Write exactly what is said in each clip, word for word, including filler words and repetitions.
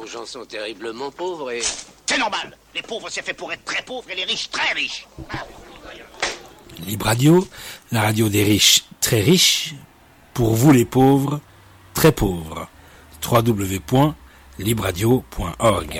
nos gens sont terriblement pauvres et... C'est normal. Les pauvres, c'est fait pour être très pauvres et les riches, très riches. Libre Radio, la radio des riches, très riches. Pour vous les pauvres, très pauvres. w w w point libre radio point org.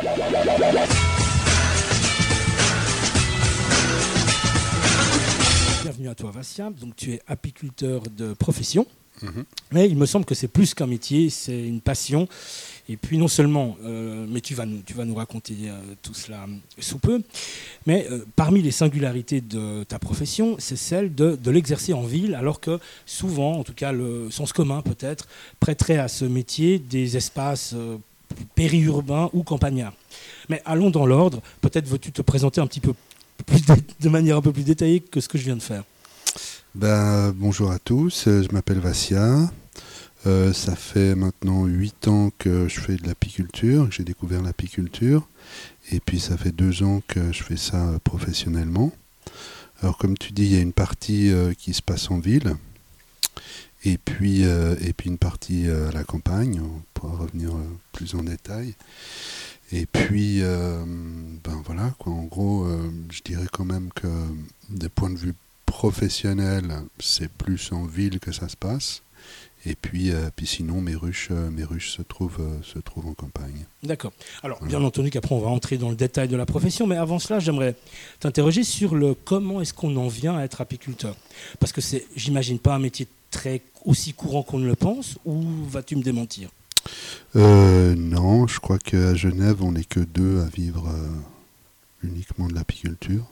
Bienvenue à toi, Vassia. Donc, tu es apiculteur de profession. Mm-hmm. Mais il me semble que c'est plus qu'un métier, c'est une passion. Et puis non seulement, euh, mais tu vas nous, tu vas nous raconter euh, tout cela sous peu, mais euh, parmi les singularités de ta profession, c'est celle de, de l'exercer en ville, alors que souvent, en tout cas le sens commun peut-être, prêterait à ce métier des espaces euh, périurbains ou campagnards. Mais allons dans l'ordre, peut-être veux-tu te présenter un petit peu plus de, de manière un peu plus détaillée que ce que je viens de faire. Ben, bonjour à tous, je m'appelle Vassia. Euh, ça fait maintenant huit ans que je fais de l'apiculture, que j'ai découvert l'apiculture. Et puis ça fait deux ans que je fais ça euh, professionnellement. Alors comme tu dis, il y a une partie euh, qui se passe en ville. Et puis, euh, et puis une partie euh, à la campagne. On pourra revenir euh, plus en détail. Et puis, euh, ben voilà, quoi. En gros, euh, je dirais quand même que des points de vue professionnels, c'est plus en ville que ça se passe. Et puis, euh, puis sinon, mes ruches, euh, mes ruches se trouvent, euh, se trouvent en campagne. D'accord. Alors, voilà. Bien entendu qu'après, on va entrer dans le détail de la profession, mais avant cela, j'aimerais t'interroger sur le comment est-ce qu'on en vient à être apiculteur. Parce que c'est, j'imagine, pas un métier très aussi courant qu'on ne le pense, ou vas-tu me démentir ? euh, Non, je crois qu'à Genève, on n'est que deux à vivre euh, uniquement de l'apiculture.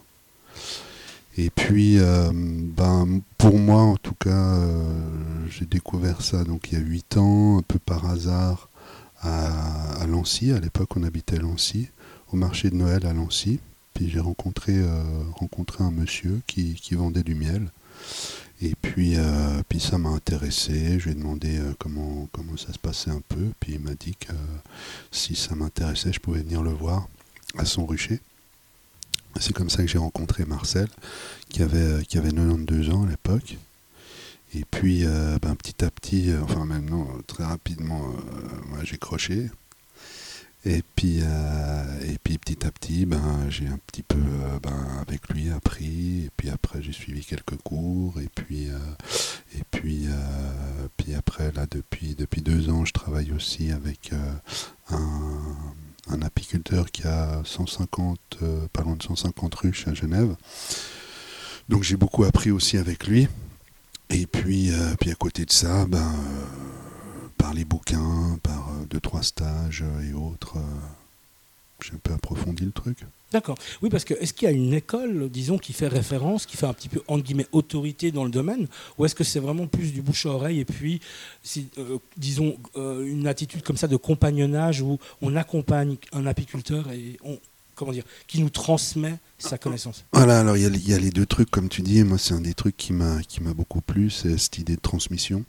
Et puis, euh, ben, pour moi, en tout cas, euh, j'ai découvert ça donc il y a huit ans, un peu par hasard, à, à Lancy. À l'époque, on habitait à Lancy, au marché de Noël à Lancy. Puis j'ai rencontré, euh, rencontré un monsieur qui, qui vendait du miel. Et puis, euh, puis ça m'a intéressé. Je lui ai demandé euh, comment, comment ça se passait un peu. Puis il m'a dit que euh, si ça m'intéressait, je pouvais venir le voir à son rucher. C'est comme ça que j'ai rencontré Marcel, qui avait, qui avait quatre-vingt-douze ans à l'époque. Et puis, euh, ben, petit à petit, euh, enfin même non, très rapidement, euh, moi, j'ai croché. Et puis, euh, et puis petit à petit, ben, j'ai un petit peu euh, ben, avec lui appris. Et puis après, j'ai suivi quelques cours. Et puis, euh, et puis, euh, puis après, là, depuis, depuis deux ans, je travaille aussi avec euh, un... un apiculteur qui a cent cinquante, euh, pas loin de cent cinquante ruches à Genève. Donc j'ai beaucoup appris aussi avec lui. Et puis, euh, puis à côté de ça, ben, euh, par les bouquins, par euh, deux, trois stages et autres, euh, j'ai un peu approfondi le truc. D'accord. Oui, parce que est-ce qu'il y a une école, disons, qui fait référence, qui fait un petit peu, entre guillemets, autorité dans le domaine, ou est-ce que c'est vraiment plus du bouche à oreille et puis, si, euh, disons, euh, une attitude comme ça de compagnonnage où on accompagne un apiculteur et on, comment dire, qui nous transmet sa connaissance. Voilà, alors il y, y a les deux trucs, comme tu dis. Moi, c'est un des trucs qui m'a, qui m'a beaucoup plu, c'est cette idée de transmission.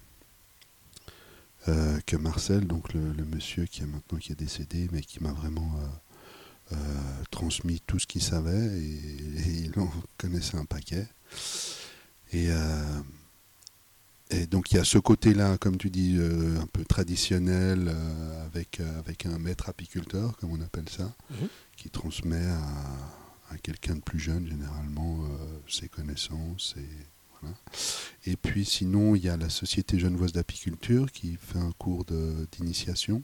Euh, que Marcel, donc le, le monsieur qui est maintenant qui est décédé, mais qui m'a vraiment... Euh, Euh, transmis tout ce qu'il savait et, et il en connaissait un paquet et, euh, et donc il y a ce côté-là, comme tu dis, euh, un peu traditionnel euh, avec, euh, avec un maître apiculteur, comme on appelle ça, mm-hmm. qui transmet à, à quelqu'un de plus jeune généralement euh, ses connaissances et, voilà. Et puis sinon il y a la Société genevoise d'apiculture qui fait un cours de, d'initiation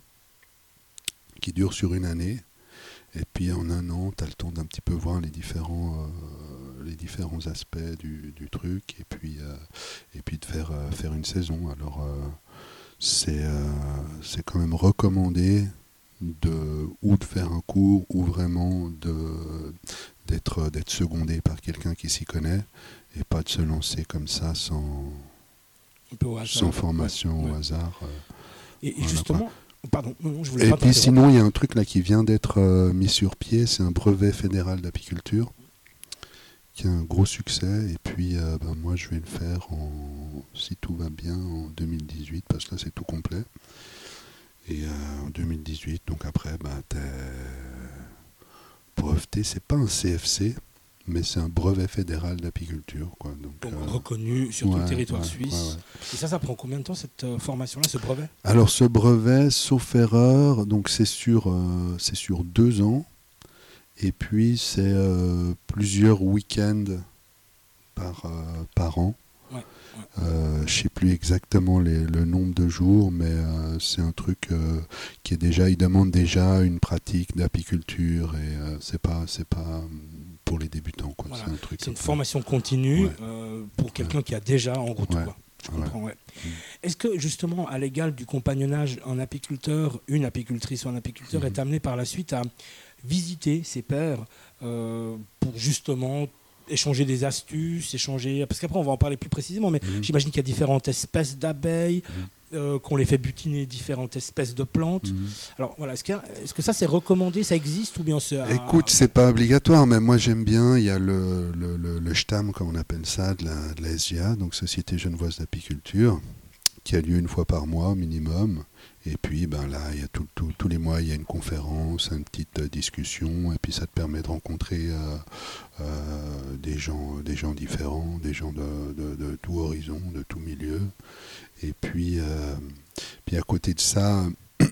qui dure sur une année. Et puis en un an, tu as le temps d'un petit peu voir les différents, euh, les différents aspects du, du truc et puis, euh, et puis de faire, euh, faire une saison. Alors euh, c'est, euh, c'est quand même recommandé de, ou de faire un cours ou vraiment de, d'être, d'être secondé par quelqu'un qui s'y connaît et pas de se lancer comme ça sans, sans formation ouais. au ouais. hasard. Euh, et, et justement... Pardon, non, je voulais et pas puis sinon, il y a un truc là qui vient d'être euh, mis sur pied, c'est un brevet fédéral d'apiculture qui a un gros succès. Et puis, euh, ben, moi, je vais le faire, en, si tout va bien, en deux mille dix-huit, parce que là, c'est tout complet. Et euh, en deux mille dix-huit, donc après, ben, t'es breveté, c'est pas un C F C, mais c'est un brevet fédéral d'apiculture, quoi. Donc, Donc euh, reconnu sur ouais, tout le territoire ouais, suisse. ouais, ouais. Et ça, ça prend combien de temps cette euh, formation-là, ce brevet? Alors ce brevet, sauf erreur, donc c'est sur, euh, c'est sur deux ans, et puis c'est euh, plusieurs week-ends par, euh, par an. Ouais, ouais. Euh, je ne sais plus exactement les, le nombre de jours, mais euh, c'est un truc euh, qui est déjà, il demande déjà une pratique d'apiculture, et euh, c'est pas, c'est pas pour les débutants, quoi. Voilà. C'est un truc. C'est une peu... formation continue ouais. euh, pour quelqu'un ouais. qui a déjà en route. Ouais. Quoi. Je comprends, ouais. Mmh. Est-ce que justement, à l'égal du compagnonnage, un apiculteur, une apicultrice ou un apiculteur mmh. est amené par la suite à visiter ses pairs euh, pour justement échanger des astuces, échanger... Parce qu'après, on va en parler plus précisément, mais mmh. j'imagine qu'il y a différentes espèces d'abeilles, mmh. euh, qu'on les fait butiner différentes espèces de plantes. Mmh. Alors voilà, est-ce que, est-ce que ça, c'est recommandé, ça existe ou bien c'est... À... Écoute, c'est pas obligatoire, mais moi, j'aime bien. Il y a le, le, le, le STAM, comme on appelle ça, de la, de la S G A, donc Société Genevoise d'Apiculture, qui a lieu une fois par mois minimum. Et puis ben là, il y a tout, tout, tous les mois, il y a une conférence, une petite euh, discussion, et puis ça te permet de rencontrer euh, euh, des gens, des gens différents, des gens de, de, de tout horizon, de tout milieu. Et puis, euh, puis à côté de ça,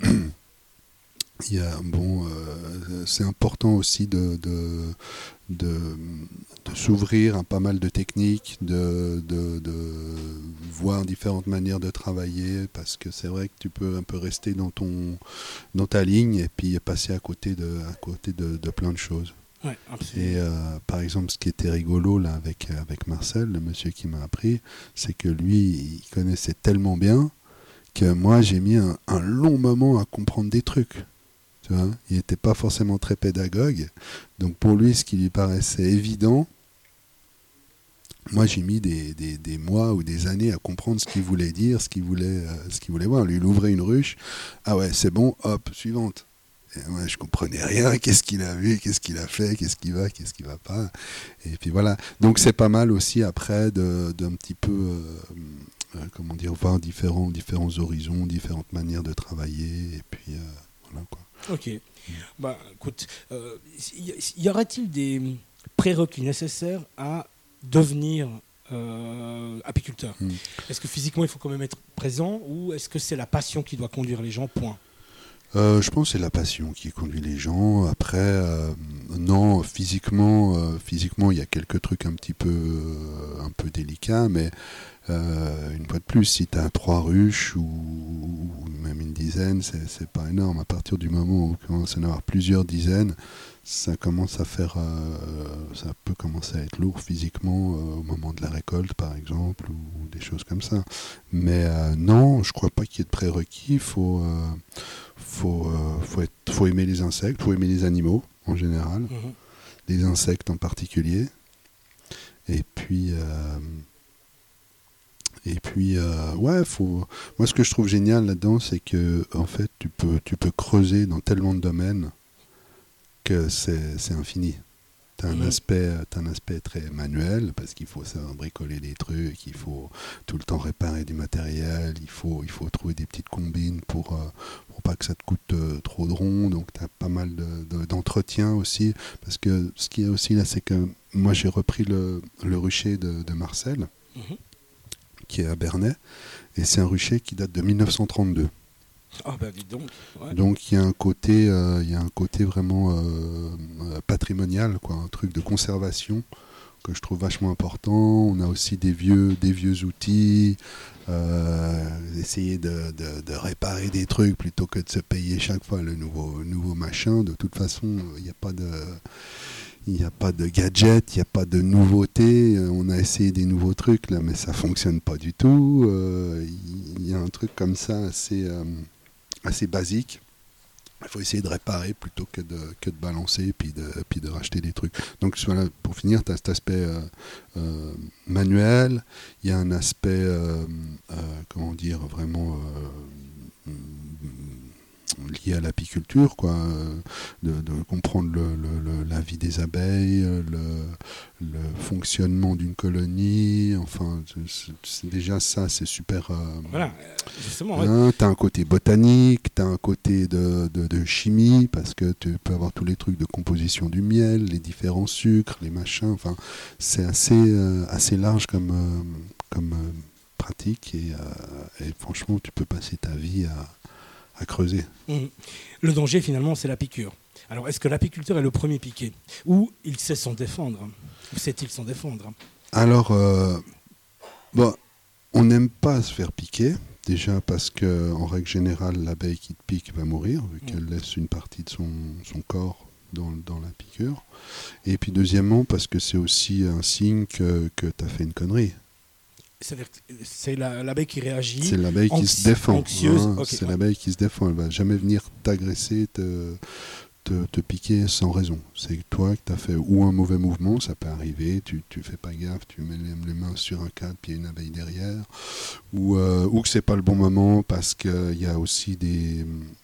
il y a, bon, euh, c'est important aussi de, de, de, de s'ouvrir à pas mal de techniques, de, de, de voir différentes manières de travailler, parce que c'est vrai que tu peux un peu rester dans, ton, dans ta ligne et puis passer à côté de, à côté de, de plein de choses. Ouais, absolument. Et euh, par exemple, ce qui était rigolo là, avec, avec Marcel, le monsieur qui m'a appris, c'est que lui, il connaissait tellement bien que moi, j'ai mis un, un long moment à comprendre des trucs. Tu vois, il n'était pas forcément très pédagogue. Donc pour lui, ce qui lui paraissait évident, moi j'ai mis des, des, des mois ou des années à comprendre ce qu'il voulait dire, ce qu'il voulait, euh, ce qu'il voulait voir. Lui, il ouvrait une ruche. Ah ouais, c'est bon, hop, suivante. Et moi, je comprenais rien. Qu'est-ce qu'il a vu, qu'est-ce qu'il a fait, qu'est-ce qui va, qu'est-ce qui va pas. Et puis voilà. Donc c'est pas mal aussi après de, d'un petit peu... Euh, euh, comment dire, voir différents, différents horizons, différentes manières de travailler. Et puis euh, voilà quoi. Ok. Bah, écoute, euh, y, y aurait-il des prérequis nécessaires à devenir euh, apiculteur? mm. Est-ce que physiquement il faut quand même être présent ou est-ce que c'est la passion qui doit conduire les gens, point? Euh, je pense que c'est la passion qui conduit les gens. Après, euh, non, physiquement, euh, physiquement, il y a quelques trucs un petit peu, euh, un peu délicats, mais euh, une fois de plus, si tu as trois ruches ou, ou même une dizaine, c'est, c'est pas énorme. À partir du moment où on commence à en avoir plusieurs dizaines, ça commence à faire, euh, ça peut commencer à être lourd physiquement euh, au moment de la récolte, par exemple, ou, ou des choses comme ça. Mais euh, non, je crois pas qu'il y ait de prérequis. Il faut euh, Faut, euh, faut, être, faut aimer les insectes, faut aimer les animaux en général, mmh. les insectes en particulier. Et puis, euh, et puis, euh, ouais, faut. Moi, ce que je trouve génial là-dedans, c'est que en fait, tu peux, tu peux creuser dans tellement de domaines que c'est, c'est infini. T'as un, mmh. aspect, t'as un aspect très manuel, parce qu'il faut savoir bricoler des trucs, il faut tout le temps réparer du matériel, il faut, il faut trouver des petites combines pour, euh, pour pas que ça te coûte euh, trop de rond, donc t'as pas mal de, de, d'entretien aussi, parce que ce qu'il y a aussi là, c'est que moi j'ai repris le, le rucher de, de Marcel, mmh. qui est à Bernay, et c'est un rucher qui date de dix-neuf cent trente-deux. Ah bah dis donc. Ouais. Donc il y a un côté, euh, il y a un côté vraiment euh, patrimonial, quoi, un truc de conservation que je trouve vachement important. On a aussi des vieux, des vieux outils, euh, essayer de, de, de réparer des trucs plutôt que de se payer chaque fois le nouveau, nouveau machin. De toute façon, il n'y a pas de, il n'y a pas de gadget, il n'y a pas de nouveauté. On a essayé des nouveaux trucs là, mais ça fonctionne pas du tout. Euh, il y a un truc comme ça assez euh, assez basique. Il faut essayer de réparer plutôt que de, que de balancer et puis de, puis de racheter des trucs. Donc voilà, pour finir, tu as cet aspect euh, euh, manuel, il y a un aspect, euh, euh, comment dire, vraiment euh, liées à l'apiculture, quoi, de, de comprendre le, le, le, la vie des abeilles, le, le fonctionnement d'une colonie, enfin, c'est, c'est déjà ça, c'est super... Euh, voilà, justement. Hein, Ouais. tu as un côté botanique, tu as un côté de, de, de chimie, parce que tu peux avoir tous les trucs de composition du miel, les différents sucres, les machins, enfin, c'est assez, euh, assez large comme, euh, comme euh, pratique, et, euh, et franchement, tu peux passer ta vie à... à creuser. Mmh. Le danger, finalement, c'est la piqûre. Alors, est-ce que l'apiculteur est le premier piqué ? Ou il sait s'en défendre ? Ou sait-il s'en défendre ? Alors, euh, bon, on n'aime pas se faire piquer, déjà parce qu'en règle générale, l'abeille qui te pique va mourir, vu qu'elle laisse une partie de son, son corps dans, dans la piqûre. Et puis, deuxièmement, parce que c'est aussi un signe que, que tu as fait une connerie. C'est-à-dire que c'est la, l'abeille qui réagit. C'est l'abeille anxi- qui se défend. Anxieuse. Hein, Okay, c'est ouais. l'abeille qui se défend. Elle ne va jamais venir t'agresser, te, te, te piquer sans raison. C'est toi que tu as fait ou un mauvais mouvement, ça peut arriver, tu ne fais pas gaffe, tu mets les, les mains sur un cadre, puis il y a une abeille derrière. Ou, euh, ou que ce n'est pas le bon moment parce qu'il y a aussi des...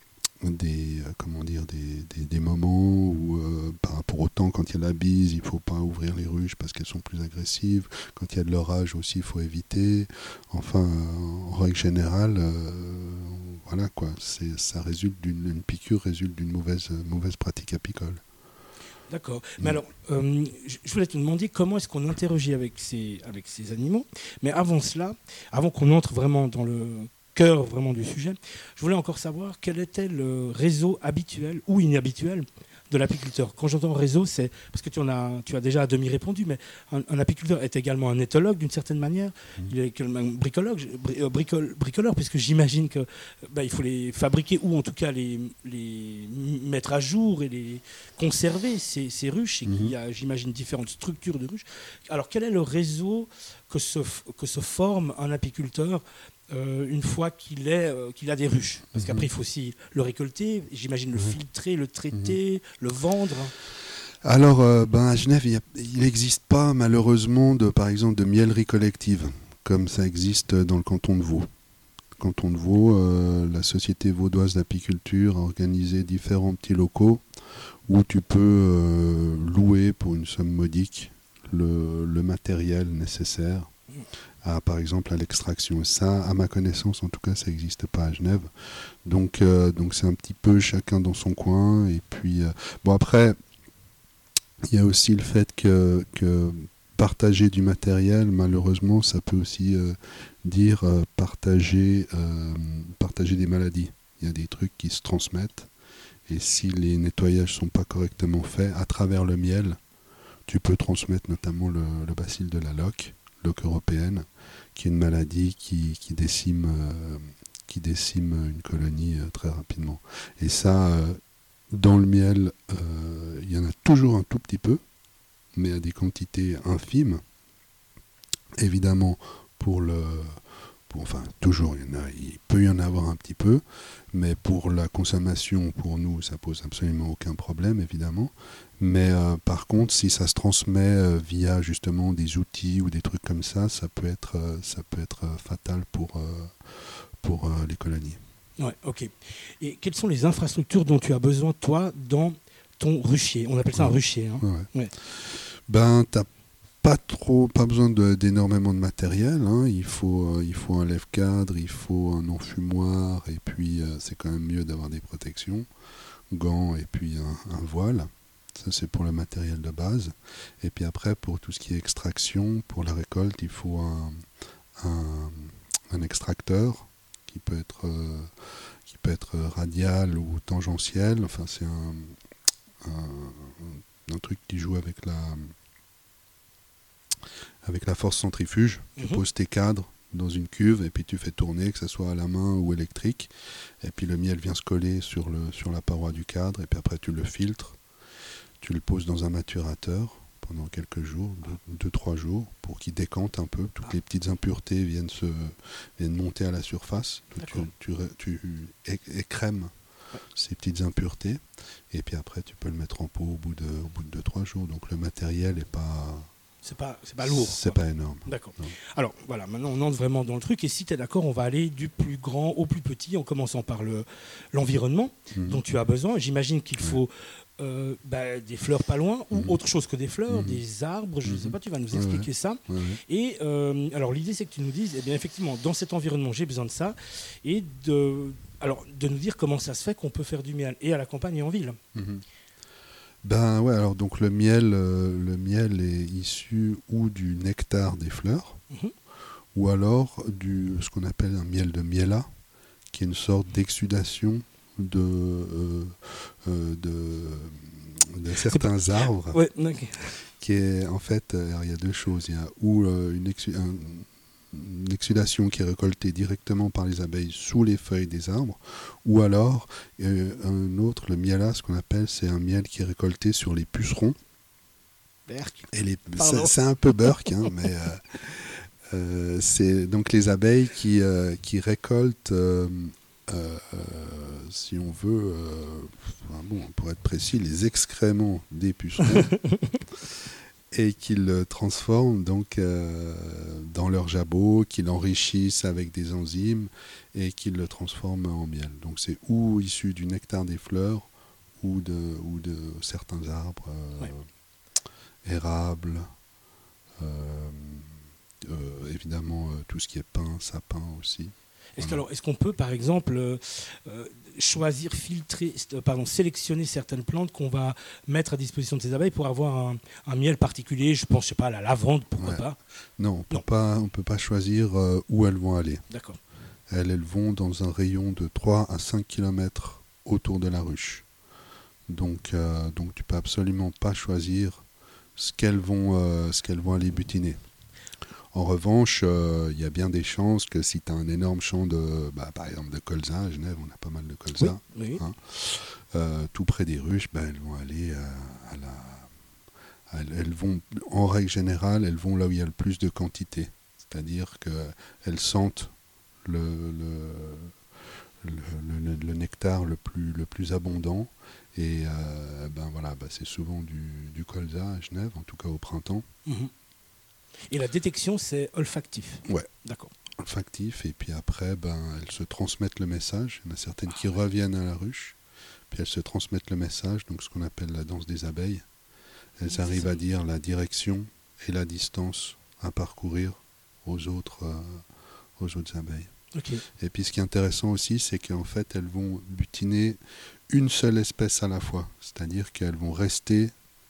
des euh, comment dire des, des, des moments où euh, par rapport au temps, quand il y a la bise, il faut pas ouvrir les ruches parce qu'elles sont plus agressives, quand il y a de l'orage aussi, il faut éviter, enfin euh, en règle générale euh, voilà quoi, c'est, ça résulte d'une une piqûre résulte d'une mauvaise, mauvaise pratique apicole. D'accord. Mais alors, euh, je voulais te demander comment est-ce qu'on interagit avec ces, avec ces animaux. Mais avant cela, avant qu'on entre vraiment dans le cœur vraiment du sujet, je voulais encore savoir quel était le réseau habituel ou inhabituel de l'apiculteur. Quand j'entends réseau, c'est parce que tu en as, tu as déjà à demi répondu, mais un, un apiculteur est également un éthologue d'une certaine manière. Mmh. Il est également un bricologue, bricole, bricoleur, puisque j'imagine que bah, il faut les fabriquer ou en tout cas les, les mettre à jour et les conserver ces, ces ruches. Et mmh. qu'il y a, j'imagine, différentes structures de ruches. Alors quel est le réseau que se, que se forme un apiculteur Euh, une fois qu'il, est, euh, qu'il a des ruches. Parce qu'après, il faut aussi le récolter, j'imagine le filtrer, le traiter, le vendre. Alors, euh, ben, à Genève, il n'existe pas malheureusement, de, par exemple, de miellerie collective, comme ça existe dans le canton de Vaud. Canton de Vaud, euh, la Société vaudoise d'apiculture a organisé différents petits locaux où tu peux euh, louer pour une somme modique le, le matériel nécessaire. À, par exemple à l'extraction. Ça, à ma connaissance, en tout cas, ça n'existe pas à Genève. Donc, euh, donc c'est un petit peu chacun dans son coin. Et puis, euh, bon après, il y a aussi le fait que, que partager du matériel, malheureusement, ça peut aussi euh, dire euh, partager, euh, partager des maladies. Il y a des trucs qui se transmettent. Et si les nettoyages ne sont pas correctement faits, à travers le miel, tu peux transmettre notamment le, le bacille de la loque, loque européenne, qui est une maladie qui, qui, décime, euh, qui décime une colonie euh, très rapidement. Et ça, euh, dans le miel, euh, il y en a toujours un tout petit peu, mais à des quantités infimes. Évidemment, pour le... Pour, enfin, toujours, il, y en a, il peut y en avoir un petit peu, mais pour la consommation, pour nous, ça pose absolument aucun problème, évidemment. Mais euh, par contre, si ça se transmet euh, via justement des outils ou des trucs comme ça, ça peut être, euh, ça peut être euh, fatal pour, euh, pour euh, les colonies. Ouais, ok. Et quelles sont les infrastructures dont tu as besoin, toi, dans ton ruchier ? On appelle ça ouais. un ruchier. Hein. Ouais. Ouais. Ben, t'as pas trop, pas besoin de, d'énormément de matériel. Hein. Il faut, euh, il faut un lève-cadre, il faut un enfumoir, et puis euh, c'est quand même mieux d'avoir des protections, gants et puis un, un voile. Ça, c'est pour le matériel de base. Et puis après, pour tout ce qui est extraction, pour la récolte, il faut un, un, un extracteur qui peut être, euh, qui peut être radial ou tangentiel. Enfin, c'est un, un, un truc qui joue avec la, avec la force centrifuge. Tu mm-hmm. poses tes cadres dans une cuve et puis tu fais tourner, que ce soit à la main ou électrique. Et puis le miel vient se coller sur, le, sur la paroi du cadre. Et puis après, tu le filtres. Tu le poses dans un maturateur pendant quelques jours, deux, deux trois jours, pour qu'il décante un peu. Toutes les petites impuretés viennent, se, viennent monter à la surface. Tu, tu, tu écrèmes ces petites impuretés. Et puis après, tu peux le mettre en pot au bout de, au bout de deux trois jours. Donc le matériel n'est pas, C'est pas, c'est pas lourd. C'est quoi. pas énorme. D'accord. Non. Alors voilà, maintenant on entre vraiment dans le truc et si tu es d'accord, on va aller du plus grand au plus petit en commençant par le, l'environnement Mmh. dont tu as besoin. J'imagine qu'il Ouais. faut euh, bah, des fleurs pas loin ou Mmh. autre chose que des fleurs, Mmh. des arbres, je ne sais Mmh. pas, tu vas nous Ouais, expliquer ouais. ça. Ouais, ouais. Et euh, alors l'idée c'est que tu nous dises, eh bien effectivement, dans cet environnement j'ai besoin de ça et de, alors, de nous dire comment ça se fait qu'on peut faire du miel et à la campagne et en ville. Mhm. Ben ouais, alors donc le miel, euh, le miel est issu ou du nectar des fleurs, Mhm. ou alors du ce qu'on appelle un miel de miela, qui est une sorte d'exsudation de, euh, euh, de, de certains arbres, Ouais, ok. qui est en fait, euh, alors il y a deux choses, il y a ou euh, une, exu- un- une exsudation qui est récoltée directement par les abeilles sous les feuilles des arbres, ou alors euh, un autre, le miela, ce qu'on appelle, c'est un miel qui est récolté sur les pucerons. Berk. Et les, Pardon. c'est, c'est un peu burk, hein, mais euh, euh, c'est donc les abeilles qui, euh, qui récoltent, euh, euh, euh, si on veut, euh, enfin bon, pour être précis, les excréments des pucerons et qu'ils le transforment donc euh, dans leur jabot, qu'ils l'enrichissent avec des enzymes et qu'ils le transforment en miel. Donc c'est ou issu du nectar des fleurs ou de, ou de certains arbres. Euh, Ouais. Érable, euh, euh, évidemment euh, tout ce qui est pin, sapin aussi. Est-ce, que, Voilà. alors, est-ce qu'on peut, par exemple, euh, euh, choisir, filtrer, euh, pardon, sélectionner certaines plantes qu'on va mettre à disposition de ces abeilles pour avoir un, un miel particulier? Je pense, je sais pas, à la lavande, pourquoi Ouais. pas? Non, on peut Non. pas, on peut pas choisir euh, où elles vont aller. D'accord. Elles, elles vont dans un rayon de trois à cinq kilomètres autour de la ruche. Donc, euh, donc tu peux absolument pas choisir ce qu'elles vont, euh, ce qu'elles vont aller butiner. En revanche, il euh, y a bien des chances que si tu as un énorme champ de, bah, par exemple de colza, à Genève, on a pas mal de Oui, colza, oui. hein, euh, tout près des ruches, bah, elles vont aller euh, à la... Elles, elles vont, en règle générale, elles vont là où il y a le plus de quantité. C'est-à-dire qu'elles sentent le, le, le, le, le nectar le plus, le plus abondant. Et euh, ben voilà, ben c'est souvent du, du colza à Genève, en tout cas au printemps. Mhm. Et la détection, c'est olfactif. Ouais. D'accord. Olfactif, et puis après, ben, elles se transmettent le message. Il y en a certaines qui reviennent à la ruche, puis elles se transmettent le message, donc ce qu'on appelle la danse des abeilles. Elles C'est arrivent ça. à dire la direction et la distance à parcourir aux autres, euh, aux autres abeilles. Ok. Et puis ce qui est intéressant aussi, c'est qu'en fait, elles vont butiner une seule espèce à la fois. C'est-à-dire qu'elles vont rester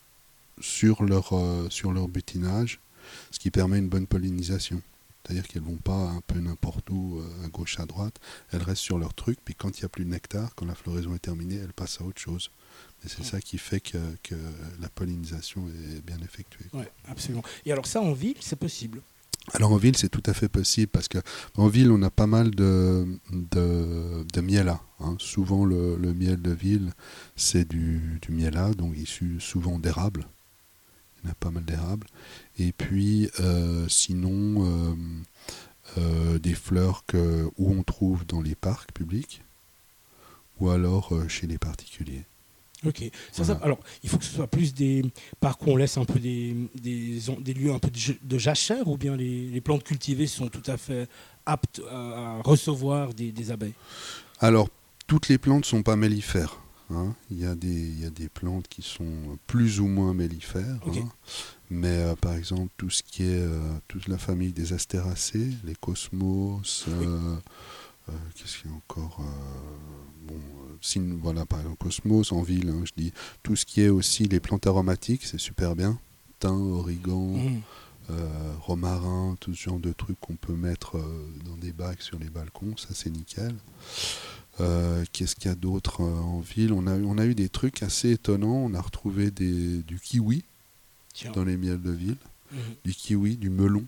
sur leur, euh, sur leur butinage, ce qui permet une bonne pollinisation. C'est-à-dire qu'elles ne vont pas un peu n'importe où, euh, à gauche, à droite. Elles restent sur leur truc, puis quand il n'y a plus de nectar, quand la floraison est terminée, elles passent à autre chose. Et c'est ça qui fait que, que la pollinisation est bien effectuée. Ouais, absolument. Et alors ça, en ville, c'est possible. Alors en ville, c'est tout à fait possible parce qu'en ville, on a pas mal de, de, de miela. Hein. Souvent, le, le miel de ville, c'est du, du miela, donc issu souvent d'érable. Il y en a pas mal d'érables. Et puis, euh, sinon, euh, euh, des fleurs que, où on trouve dans les parcs publics ou alors euh, chez les particuliers. Ok. Ça, Voilà. ça- alors, il faut que ce soit plus des parcs où on laisse un peu des, des, des lieux un peu de, j- de jachère, ou bien les, les plantes cultivées sont tout à fait aptes à, à recevoir des, des abeilles. Alors, toutes les plantes ne sont pas mellifères. Hein. Il y a des, il y a des plantes qui sont plus ou moins mellifères. Ok. Hein. Mais euh, par exemple, tout ce qui est euh, toute la famille des astéracées, les cosmos, euh, euh, qu'est-ce qu'il y a encore euh, bon, euh, sin- voilà, par exemple, cosmos en ville, hein, je dis tout ce qui est aussi les plantes aromatiques, c'est super bien. Thym, origan, Mhm. euh, romarin, tout ce genre de trucs qu'on peut mettre euh, dans des bacs sur les balcons, ça c'est nickel. Euh, qu'est-ce qu'il y a d'autre euh, en ville? On a, on a eu des trucs assez étonnants. On a retrouvé des, du kiwi Tiens. dans les miels de ville, Mhm. du kiwi, du melon,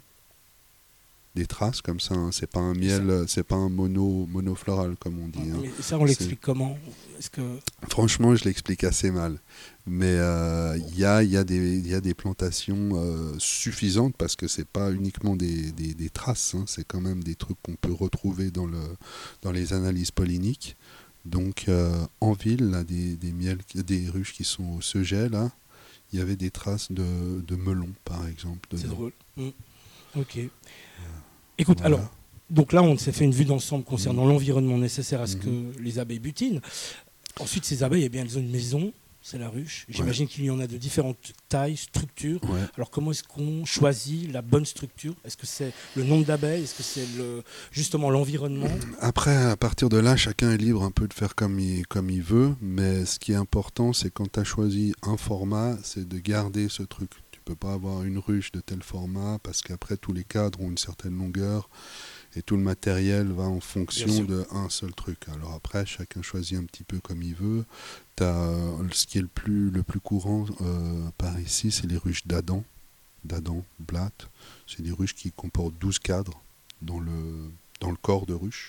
des traces comme ça. Hein. C'est pas un miel, euh, c'est pas un mono, monofloral comme on dit. Hein. Mais ça, on l'explique comment? Est-ce que... Franchement, je l'explique assez mal. Mais il euh, y, a, y, a y a des plantations euh, suffisantes parce que c'est pas uniquement des, des, des traces, hein, c'est quand même des trucs qu'on peut retrouver dans, le, dans les analyses polliniques. Donc euh, en ville, là, des, des, miels, des ruches qui sont au Seget, là, il y avait des traces de, de melon, par exemple. C'est dedans. drôle. Mmh. Ok. Euh, Écoute, voilà. alors, donc là, on s'est fait une vue d'ensemble concernant mmh. l'environnement nécessaire à ce mmh. que les abeilles butinent. Ensuite, ces abeilles, eh bien, elles ont une maison, c'est la ruche. J'imagine ouais. qu'il y en a de différentes tailles, structures. Ouais. Alors, comment est-ce qu'on choisit la bonne structure? Est-ce que c'est le nombre d'abeilles? Est-ce que c'est le, justement l'environnement? Après, à partir de là, chacun est libre un peu de faire comme il, comme il veut. Mais ce qui est important, c'est quand tu as choisi un format, c'est de garder ce truc. Tu ne peux pas avoir une ruche de tel format parce qu'après, tous les cadres ont une certaine longueur. Et tout le matériel va en fonction d'un seul truc. Alors après, chacun choisit un petit peu comme il veut. T'as, ce qui est le plus, le plus courant euh, par ici, c'est les ruches d'Adam. D'Adam, Blatt. C'est des ruches qui comportent douze cadres dans le, dans le corps de ruche.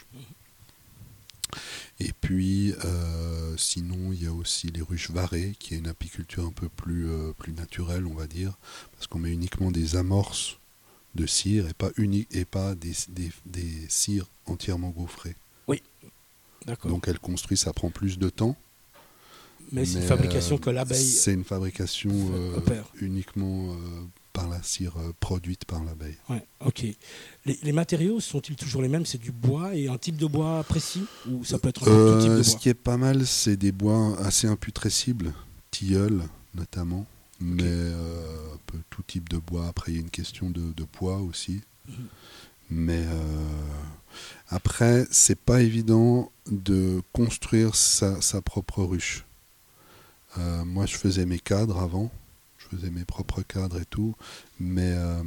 Et puis, euh, sinon, il y a aussi les ruches varées, qui est une apiculture un peu plus, euh, plus naturelle, on va dire, parce qu'on met uniquement des amorces de cire et pas unique et pas des, des, des cires entièrement gaufrées. Oui, d'accord. Donc elle construit, ça prend plus de temps. Mais, mais c'est une fabrication euh, que l'abeille. C'est une fabrication euh, uniquement euh, par la cire euh, produite par l'abeille. Ouais, ok. Les, les matériaux sont-ils toujours les mêmes? C'est du bois et un type de bois précis ou ça peut être un euh, tout type de bois? Ce qui est pas mal, c'est des bois assez imputrescibles, tilleul notamment. Mais okay. euh, un peu tout type de bois. Après, il y a une question de, de poids aussi. Mmh. Mais euh, après, c'est pas évident de construire sa, sa propre ruche. Euh, moi, je faisais mes cadres avant. Je faisais mes propres cadres et tout. Mais euh,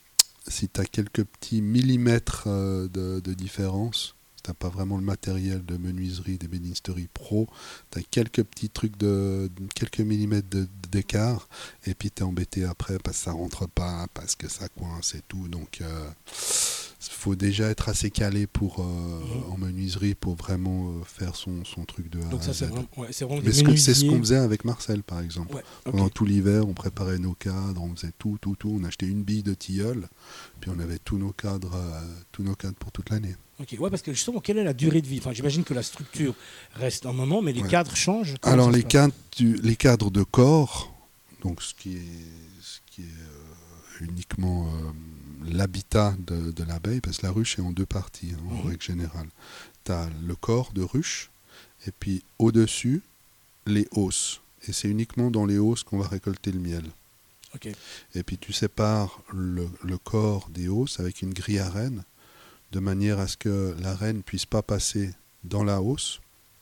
si tu as quelques petits millimètres euh, de, de différence, tu n'as pas vraiment le matériel de menuiserie, d'ébénisterie pro, tu as quelques petits trucs de quelques millimètres de, d'écart, et puis tu es embêté après parce que ça rentre pas, parce que ça coince et tout. Donc il euh, faut déjà être assez calé pour, euh, mmh. en menuiserie pour vraiment euh, faire son, son truc de A Donc ça, à Z. C'est vraiment, ouais, c'est vraiment Mais des menuisiers... c'est ce qu'on faisait avec Marcel, par exemple. Ouais, okay. Pendant tout l'hiver, on préparait nos cadres, on faisait tout, tout, tout. On achetait une bille de tilleul, puis on avait tous nos cadres, euh, tous nos cadres pour toute l'année. Ok, ouais, parce que justement, quelle est la durée de vie? Enfin, j'imagine que la structure reste un moment, mais les ouais. cadres changent. Alors les cadres, du, les cadres de corps, donc ce qui est, ce qui est euh, uniquement euh, l'habitat de, de l'abeille, parce que la ruche est en deux parties, hein, en mmh. règle générale. Tu as le corps de ruche, et puis au-dessus, les hausses. Et c'est uniquement dans les hausses qu'on va récolter le miel. Okay. Et puis tu sépares le, le corps des hausses avec une grille à reine, de manière à ce que la reine ne puisse pas passer dans la hausse,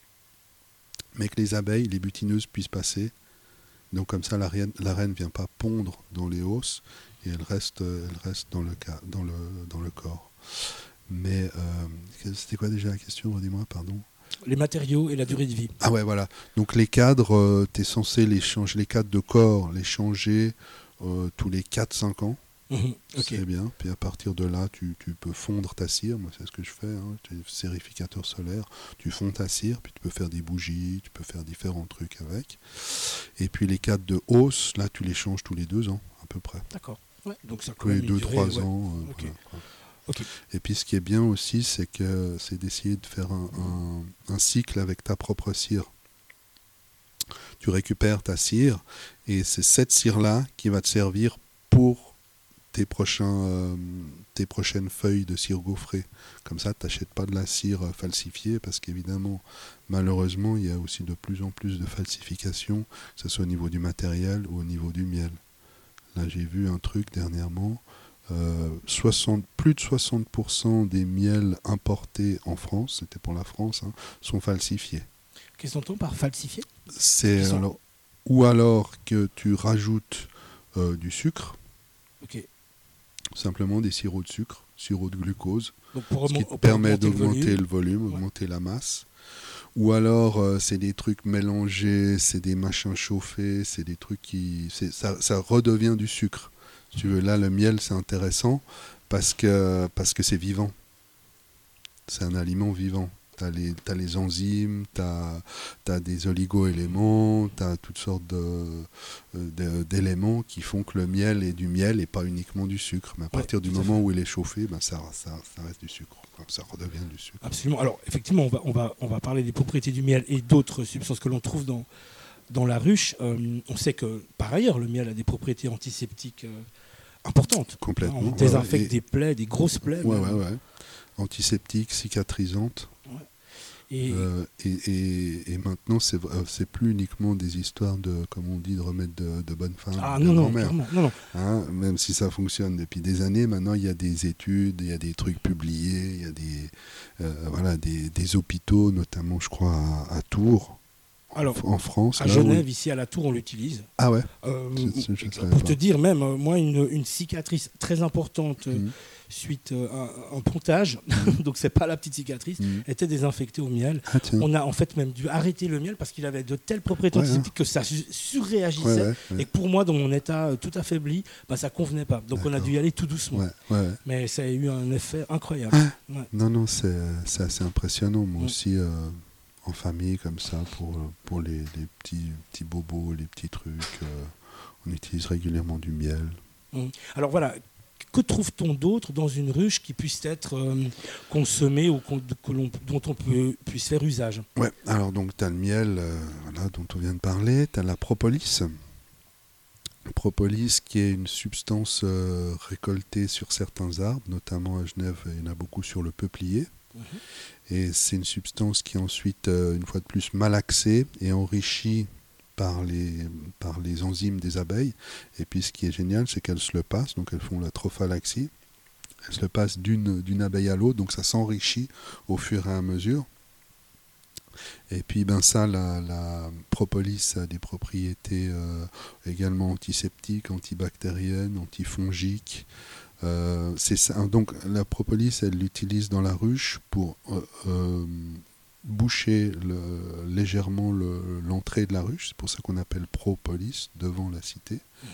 mais que les abeilles, les butineuses, puissent passer. Donc comme ça, la reine ne la reine vient pas pondre dans les hausses, et elle reste, elle reste dans, le, dans, le, dans le corps. Mais euh, c'était quoi déjà la question? Redis-moi, pardon. Les matériaux et la durée de vie. Ah ouais, voilà. Donc les cadres, euh, tu es censé les changer, les cadres de corps, les changer euh, tous les quatre cinq ans. Mmh, okay. C'est bien. Puis à partir de là, tu, tu peux fondre ta cire. Moi, c'est ce que je fais. Hein. Tu es sérificateur solaire. Tu fonds ta cire, puis tu peux faire des bougies, tu peux faire différents trucs avec. Et puis les cadres de hausse, là, tu les changes tous les deux ans, à peu près. D'accord. Ouais, donc ça tous les deux, trois ouais. ans. Euh, okay. Voilà. Okay. Et puis ce qui est bien aussi, c'est que c'est d'essayer de faire un, un, un cycle avec ta propre cire. Tu récupères ta cire, et c'est cette cire-là qui va te servir pour tes, prochains, euh, tes prochaines feuilles de cire gaufrée. Comme ça, tu n'achètes pas de la cire falsifiée, parce qu'évidemment, malheureusement, il y a aussi de plus en plus de falsifications, que ce soit au niveau du matériel ou au niveau du miel. Là, j'ai vu un truc dernièrement, euh, soixante, plus de soixante pour cent des miels importés en France, c'était pour la France, hein, sont falsifiés. Qu'est-ce qu'on entend par falsifié? C'est alors, ou alors que tu rajoutes euh, du sucre, okay. simplement des sirops de sucre, sirop de glucose, donc pour ce qui te pour permet d'augmenter le volume, le volume ouais. augmenter la masse. Ou alors euh, c'est des trucs mélangés, c'est des machins chauffés, c'est des trucs qui... C'est, ça, ça redevient du sucre. Si tu veux, là, le miel, c'est intéressant parce que, parce que c'est vivant. C'est un aliment vivant. Tu as les, t'as les enzymes, tu as des oligo-éléments, tu as toutes sortes de, de, d'éléments qui font que le miel est du miel et pas uniquement du sucre. Mais à partir ouais, du moment où il est chauffé, ben ça, ça, ça reste du sucre. Ça redevient du sucre. Absolument. Alors, effectivement, on va, on va, on va parler des propriétés du miel et d'autres substances que l'on trouve dans, dans la ruche, euh, on sait que par ailleurs, le miel a des propriétés antiseptiques euh, importantes. Complètement. On désinfecte ouais, et... des plaies, des grosses plaies. Ouais, ouais, ouais. Antiseptiques, cicatrisantes. Ouais. Et... Euh, et, et, et maintenant, c'est, c'est plus uniquement des histoires de, comme on dit, de remèdes de, de bonne femme, ah, de non, grand-mère. Non, non, non. Hein, même si ça fonctionne depuis des années, maintenant il y a des études, il y a des trucs publiés, il y a des, euh, voilà, des, des hôpitaux, notamment je crois à, à Tours, Alors, en France. À là, Genève, où... ici à la Tour, on l'utilise. Ah ouais euh, je, je, je Pour pas. te dire, même, euh, moi, une, une cicatrice très importante euh, mmh. suite euh, à un pontage, donc c'est pas la petite cicatrice, mmh. était désinfectée au miel. Ah, on a en fait même dû arrêter le miel parce qu'il avait de telles propriétés ouais, antiseptiques que ça surréagissait ouais, ouais, ouais. et que pour moi, dans mon état euh, tout affaibli, bah, ça convenait pas. Donc D'accord. on a dû y aller tout doucement. Ouais, ouais. Mais ça a eu un effet incroyable. Ah, ouais. Non, non, c'est, c'est assez impressionnant. Moi mmh. aussi, euh, en famille, comme ça, pour, pour les, les petits, petits bobos, les petits trucs, euh, on utilise régulièrement du miel. Mmh. Alors voilà. Que trouve-t-on d'autre dans une ruche qui puisse être euh, consommée ou que l'on, dont on peut, puisse faire usage ? Ouais, alors donc tu as le miel euh, voilà, dont on vient de parler, tu as la propolis. Propolis qui est une substance euh, récoltée sur certains arbres, notamment à Genève, il y en a beaucoup sur le peuplier. Mmh. Et c'est une substance qui est ensuite, euh, une fois de plus, malaxée et enrichie par les, par les enzymes des abeilles. Et puis ce qui est génial, c'est qu'elles se le passent, donc elles font la trophalaxie. Elles se le passent d'une, d'une abeille à l'autre, donc ça s'enrichit au fur et à mesure. Et puis ben ça, la, la propolis a des propriétés euh, également antiseptiques, antibactériennes, antifongiques. Euh, c'est ça. Donc la propolis, elle l'utilise dans la ruche pour euh, euh, boucher le, légèrement le, l'entrée de la ruche, c'est pour ça qu'on appelle propolis, devant la cité. Mmh.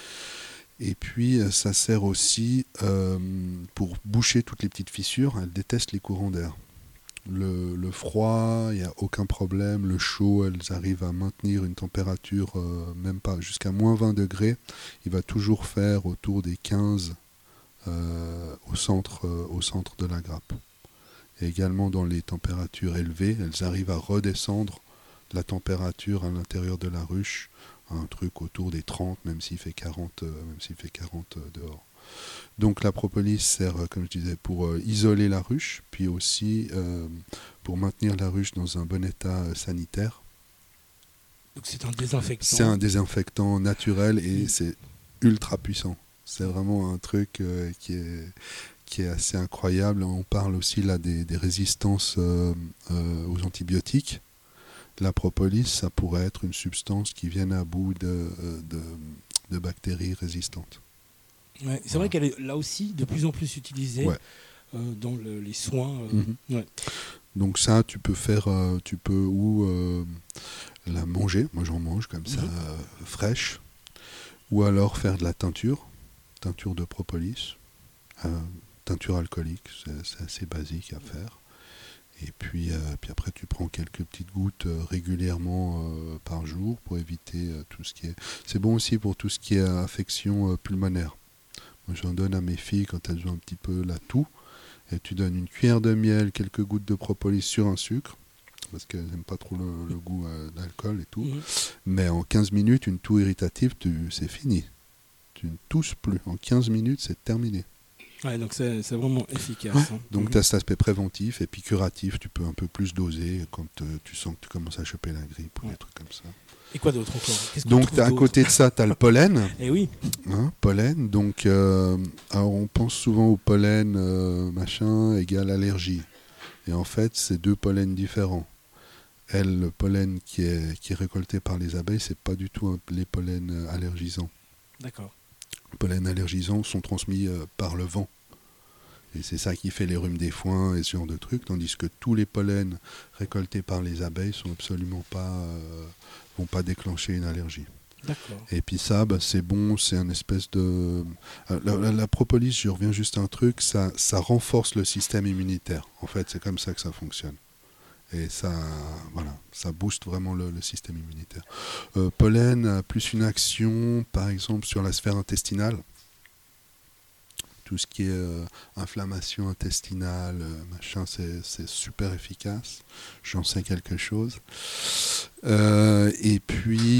Et puis ça sert aussi euh, pour boucher toutes les petites fissures. Elle déteste les courants d'air. Le, le froid, il n'y a aucun problème. Le chaud, elles arrivent à maintenir une température, euh, même pas jusqu'à moins vingt degrés. Il va toujours faire autour des quinze euh, au, centre, euh, au centre de la grappe. Et également dans les températures élevées, elles arrivent à redescendre la température à l'intérieur de la ruche à un truc autour des trente, même s'il fait quarante, euh, même s'il fait quarante euh, dehors. Donc la propolis sert, comme je disais, pour euh, isoler la ruche, puis aussi euh, pour maintenir la ruche dans un bon état euh, sanitaire. Donc c'est un désinfectant. C'est un désinfectant naturel et mmh. c'est ultra puissant. C'est vraiment un truc euh, qui est... qui est assez incroyable. On parle aussi là des, des résistances euh, euh, aux antibiotiques. La propolis, ça pourrait être une substance qui vienne à bout de, de, de bactéries résistantes. Ouais, c'est voilà. vrai qu'elle est là aussi de plus en plus utilisée ouais. euh, dans le, les soins. Euh, mm-hmm. ouais. Donc ça, tu peux faire, euh, tu peux ou euh, la manger, moi j'en mange comme ça, mm-hmm. euh, fraîche, ou alors faire de la teinture, teinture de propolis. Euh, teinture alcoolique, c'est, c'est assez basique à faire. Et puis, euh, puis après, tu prends quelques petites gouttes euh, régulièrement euh, par jour pour éviter euh, tout ce qui est... C'est bon aussi pour tout ce qui est affection euh, pulmonaire. Moi, j'en donne à mes filles quand elles ont un petit peu la toux. Et tu donnes une cuillère de miel, quelques gouttes de propolis sur un sucre, parce qu'elles n'aiment pas trop le, le goût euh, d'alcool et tout. Mmh. Mais en quinze minutes, une toux irritative, tu, c'est fini. Tu ne tousses plus. En quinze minutes, c'est terminé. Ouais, donc c'est, c'est vraiment efficace. Ouais. Hein. Donc mmh. tu as cet aspect préventif et puis curatif, tu peux un peu plus doser quand euh, tu sens que tu commences à choper la grippe ou ouais. des trucs comme ça. Et quoi d'autre encore ? Qu'est-ce Donc à côté de ça, tu as le pollen. Et oui. Hein, pollen, donc euh, alors on pense souvent au pollen euh, machin égale allergie. Et en fait, c'est deux pollens différents. Elle, le pollen qui est, qui est récolté par les abeilles, c'est pas du tout un, les pollens allergisants. D'accord. Les pollens allergisants sont transmis euh, par le vent. Et c'est ça qui fait les rhumes des foins et ce genre de trucs, tandis que tous les pollens récoltés par les abeilles sont absolument pas, euh, vont pas déclencher une allergie. D'accord. Et puis ça, bah, c'est bon, c'est un espèce de... Euh, la, la, la propolis, je reviens juste à un truc, ça, ça renforce le système immunitaire. En fait, c'est comme ça que ça fonctionne. Et ça, voilà, ça booste vraiment le, le système immunitaire. Euh, pollen a plus une action, par exemple, sur la sphère intestinale. Tout ce qui est euh, inflammation intestinale, euh, machin, c'est, c'est super efficace. J'en sais quelque chose. Euh, et puis,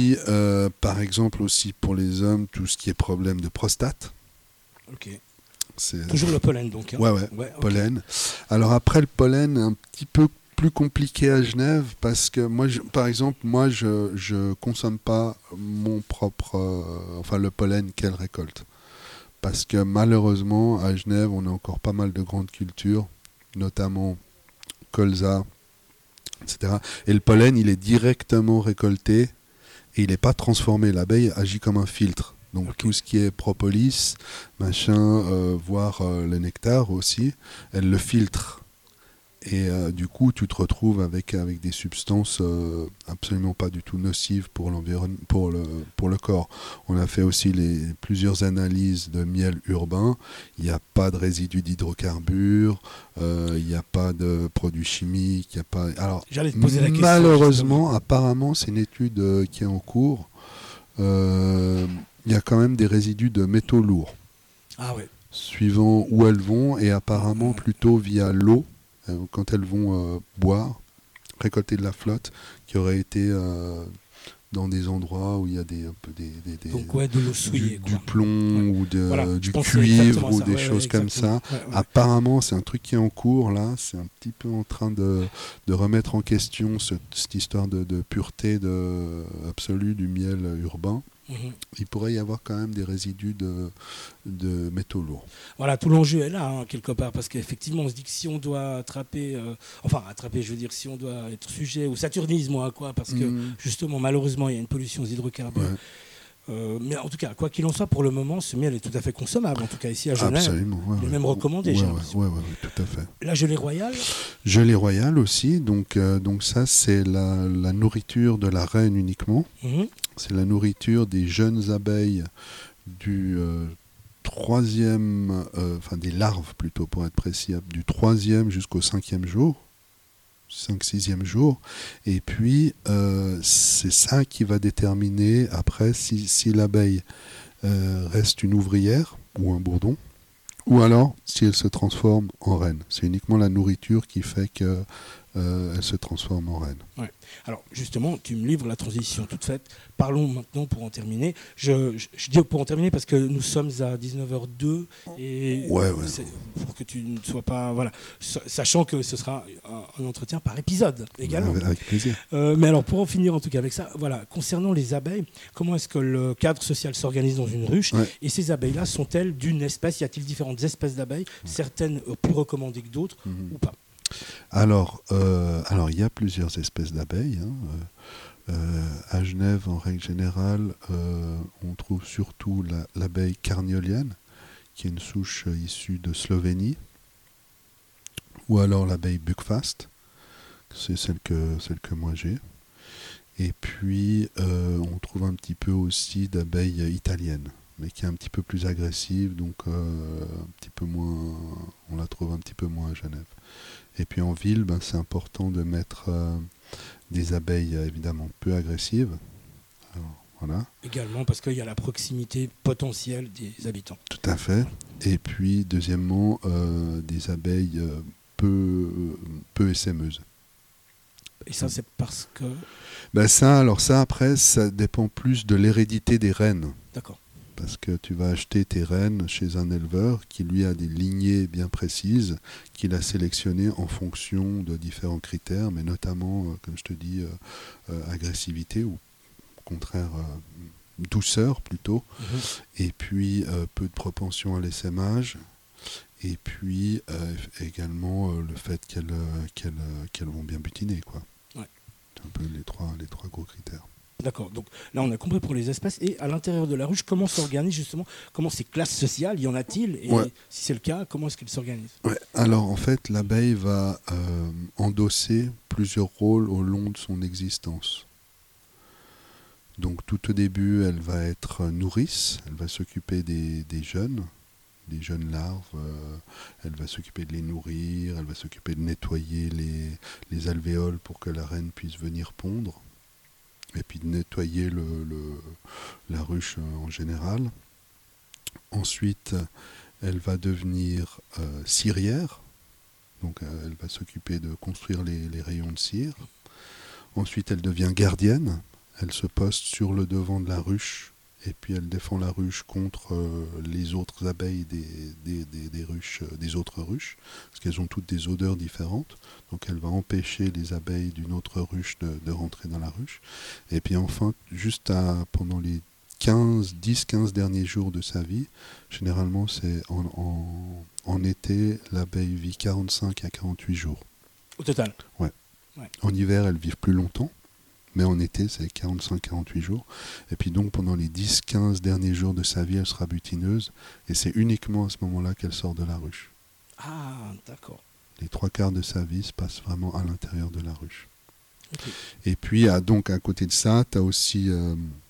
exemple aussi pour les hommes, tout ce qui est problème de prostate. Ok. C'est... Toujours le pollen donc. Hein. Ouais, ouais, ouais okay. pollen. Alors après le pollen, un petit peu plus compliqué à Genève parce que moi, je, par exemple, moi je je consomme pas mon propre, euh, enfin le pollen qu'elle récolte. Parce que malheureusement, à Genève, on a encore pas mal de grandes cultures, notamment colza, et cetera. Et le pollen, il est directement récolté et il n'est pas transformé. L'abeille agit comme un filtre. Donc okay. Tout ce qui est propolis, machin, euh, voire euh, le nectar aussi, elle le filtre. Et euh, du coup, tu te retrouves avec, avec des substances euh, absolument pas du tout nocives pour l'environnement, pour le, pour le corps. On a fait aussi les, plusieurs analyses de miel urbain. Il n'y a pas de résidus d'hydrocarbures, euh, il n'y a pas de produits chimiques, il n'y a pas. Alors, J'allais te poser la question, malheureusement, justement. apparemment, c'est une étude euh, qui est en cours. Euh, il y a quand même des résidus de métaux lourds. Ah ouais. Suivant où elles vont, et apparemment plutôt via l'eau. Quand elles vont euh, boire, récolter de la flotte qui aurait été euh, dans des endroits où il y a des, un peu des, des, des Donc, ouais, de l'eau souillée, du, quoi. du plomb ouais. ou de, voilà, du cuivre ou des ouais, choses ouais, comme ça. Ouais, ouais. Apparemment, c'est un truc qui est en cours là. C'est un petit peu en train de, de remettre en question ce, cette histoire de, de pureté de, absolue du miel urbain. Mmh. Il pourrait y avoir quand même des résidus de, de métaux lourds. Voilà, tout l'enjeu est là, hein, quelque part, parce qu'effectivement, on se dit que si on doit attraper, euh, enfin, attraper, je veux dire, si on doit être sujet au saturnisme ou à quoi, parce que, mmh. justement, malheureusement, il y a une pollution aux hydrocarbures. Ouais. Euh, mais en tout cas, quoi qu'il en soit, pour le moment, ce miel est tout à fait consommable, en tout cas ici à Genève. Absolument. Ouais, il est ouais. même recommandé, ouais, j'ai ouais, l'impression. ouais, ouais, ouais, tout à fait. La gelée royale Gelée royale aussi, donc, euh, donc ça, c'est la, la nourriture de la reine uniquement. Mmh. C'est la nourriture des jeunes abeilles du euh, troisième, euh, enfin des larves plutôt pour être précis, du troisième jusqu'au cinquième jour, cinq, sixième jour. Et puis, euh, c'est ça qui va déterminer après si, si l'abeille euh, reste une ouvrière ou un bourdon, ou alors si elle se transforme en reine. C'est uniquement la nourriture qui fait que Euh, elle se transforme en reine. Ouais. Alors justement, tu me livres la transition toute faite. Parlons maintenant pour en terminer. Je, je, je dis pour en terminer parce que nous sommes à dix-neuf heures deux et ouais, ouais. C'est pour que tu ne sois pas voilà, sachant que ce sera un, un entretien par épisode également. Avec, avec plaisir. Euh, mais alors pour en finir en tout cas avec ça, voilà, concernant les abeilles, comment est-ce que le cadre social s'organise dans une ruche ouais. Et ces abeilles-là sont-elles d'une espèce? Y a-t-il différentes espèces d'abeilles, ouais. Certaines plus recommandées que d'autres mm-hmm. ou pas? Alors, euh, alors, il y a plusieurs espèces d'abeilles. Hein. Euh, à Genève, en règle générale, euh, on trouve surtout la, l'abeille carniolienne, qui est une souche issue de Slovénie, ou alors l'abeille buckfast, c'est celle que, celle que moi j'ai. Et puis, euh, on trouve un petit peu aussi d'abeilles italiennes, mais qui est un petit peu plus agressive, donc euh, un petit peu moins, on la trouve un petit peu moins à Genève. Et puis en ville, ben, c'est important de mettre euh, des abeilles euh, évidemment peu agressives. Alors, voilà. Également parce qu'il y a la proximité potentielle des habitants. Tout à fait. Et puis deuxièmement, euh, des abeilles euh, peu, peu essaimeuses. Et ça, c'est parce que... Ben ça, alors ça, après, ça dépend plus de l'hérédité des reines. D'accord. Parce que tu vas acheter tes reines chez un éleveur qui lui a des lignées bien précises, qu'il a sélectionnées en fonction de différents critères, mais notamment, euh, comme je te dis, euh, euh, agressivité ou au contraire euh, douceur plutôt, mmh. Et puis euh, peu de propension à l'essaimage, et puis euh, également euh, le fait qu'elles, euh, qu'elles, euh, qu'elles vont bien butiner, quoi. Ouais. C'est un peu les trois, les trois gros critères. D'accord, donc là on a compris pour les espèces. Et à l'intérieur de la ruche, comment s'organise justement, comment ces classes sociales, y en a-t-il? Et ouais. Si c'est le cas, comment est-ce qu'elles s'organisent? Ouais. Alors en fait, l'abeille va euh, endosser plusieurs rôles au long de son existence. Donc tout au début, elle va être nourrice, elle va s'occuper des, des jeunes, des jeunes larves, euh, elle va s'occuper de les nourrir, elle va s'occuper de nettoyer les, les alvéoles pour que la reine puisse venir pondre. Et puis de nettoyer le, le, la ruche en général. Ensuite, elle va devenir euh, cirière, donc euh, elle va s'occuper de construire les, les rayons de cire. Ensuite, elle devient gardienne, elle se poste sur le devant de la ruche, et puis elle défend la ruche contre euh, les autres abeilles des, des, des, des, ruches, euh, des autres ruches, parce qu'elles ont toutes des odeurs différentes. Donc elle va empêcher les abeilles d'une autre ruche de, de rentrer dans la ruche. Et puis enfin, juste à, pendant les quinze, dix quinze derniers jours de sa vie, généralement c'est en, en, en été, l'abeille vit quarante-cinq à quarante-huit jours. Au total? Ouais. Ouais. En hiver, elles vivent plus longtemps, mais en été, c'est quarante-cinq à quarante-huit jours. Et puis donc, pendant les dix quinze derniers jours de sa vie, elle sera butineuse, et c'est uniquement à ce moment-là qu'elle sort de la ruche. Ah, d'accord. Les trois quarts de sa vie se passent vraiment à l'intérieur de la ruche. Okay. Et puis, à, donc, à côté de ça, tu as aussi euh,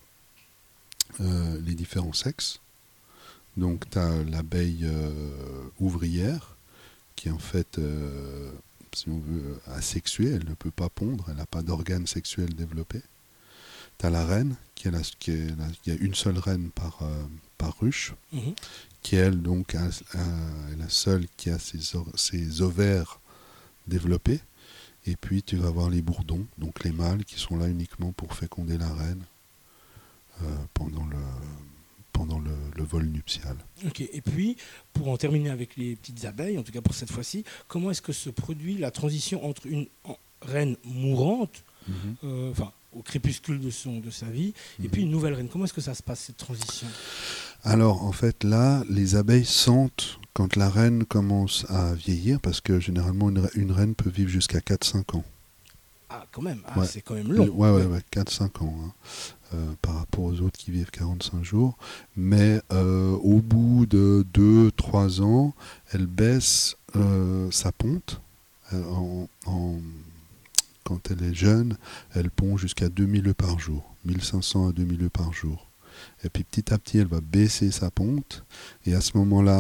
euh, les différents sexes. Donc, tu as l'abeille euh, ouvrière, qui est en fait... Euh, si on veut, asexuée, elle ne peut pas pondre, elle n'a pas d'organes sexuels développés. Tu as la reine, qui est la, qui est la, il y a une seule reine par, euh, par ruche, mm-hmm. qui elle, donc, a, a, est la seule qui a ses, or, ses ovaires développés. Et puis tu vas avoir les bourdons, donc les mâles, qui sont là uniquement pour féconder la reine euh, pendant le... pendant le, le vol nuptial. Ok, et puis, pour en terminer avec les petites abeilles, en tout cas pour cette fois-ci, comment est-ce que se produit la transition entre une reine mourante, mm-hmm. euh, enfin, au crépuscule de, son, de sa vie, mm-hmm. et puis une nouvelle reine? Comment est-ce que ça se passe, cette transition? Alors, en fait, là, les abeilles sentent quand la reine commence à vieillir, parce que généralement, une, une reine peut vivre jusqu'à quatre à cinq ans. Ah, quand même, ah, ouais. C'est quand même long. Ouais, ouais, ouais, quatre à cinq ans. Hein. Euh, par rapport aux autres qui vivent quarante-cinq jours. Mais euh, au bout de deux à trois ans, elle baisse euh, sa ponte. Euh, en, en, quand elle est jeune, elle pond jusqu'à deux mille œufs par jour, mille cinq cents à deux mille œufs par jour. Et puis petit à petit, elle va baisser sa ponte. Et à ce moment-là,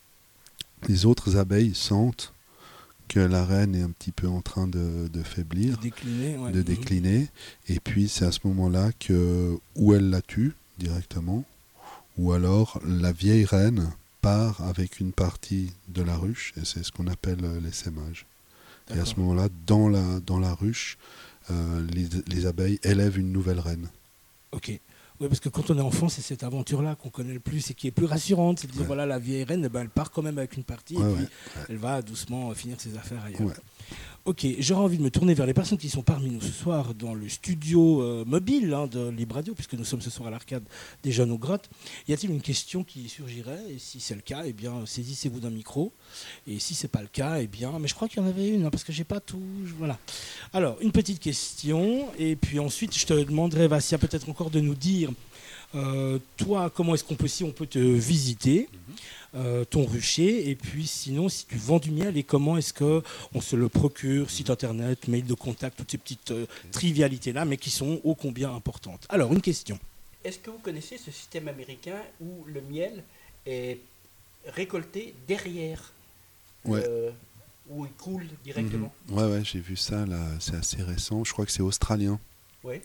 les autres abeilles sentent que la reine est un petit peu en train de, de faiblir, de décliner, ouais. de décliner. Mmh. Et puis c'est à ce moment-là que ou elle la tue directement, ou alors la vieille reine part avec une partie de la ruche, et c'est ce qu'on appelle l'essaimage. Et à ce moment-là, dans la, dans la ruche, euh, les, les abeilles élèvent une nouvelle reine. Ok. Oui, parce que quand on est enfant, c'est cette aventure-là qu'on connaît le plus et qui est plus rassurante. C'est de dire, ouais. voilà, la vieille reine, eh ben, elle part quand même avec une partie ouais, et puis ouais, ouais. elle va doucement finir ses affaires ailleurs. Ouais. Ok, j'aurais envie de me tourner vers les personnes qui sont parmi nous ce soir dans le studio euh, mobile hein, de Libre Radio, puisque nous sommes ce soir à l'Arcade des Jeunes aux Grottes. Y a-t-il une question qui surgirait? Et si c'est le cas, eh bien, saisissez-vous d'un micro. Et si c'est pas le cas, eh bien, mais je crois qu'il y en avait une, hein, parce que j'ai pas tout. Voilà. Alors, une petite question, et puis ensuite, je te demanderai, Vassia, peut-être encore de nous dire, euh, toi, comment est-ce qu'on peut, si on peut te visiter Euh, ton rucher, et puis sinon si tu vends du miel, et comment est-ce qu'on se le procure, site internet, mail de contact, toutes ces petites euh, trivialités là, mais qui sont ô combien importantes. Alors, une question. Est-ce que vous connaissez ce système américain où le miel est récolté derrière, ouais. euh, où il coule directement? Mmh. Ouais, ouais, j'ai vu ça là, c'est assez récent, je crois que c'est australien. Oui.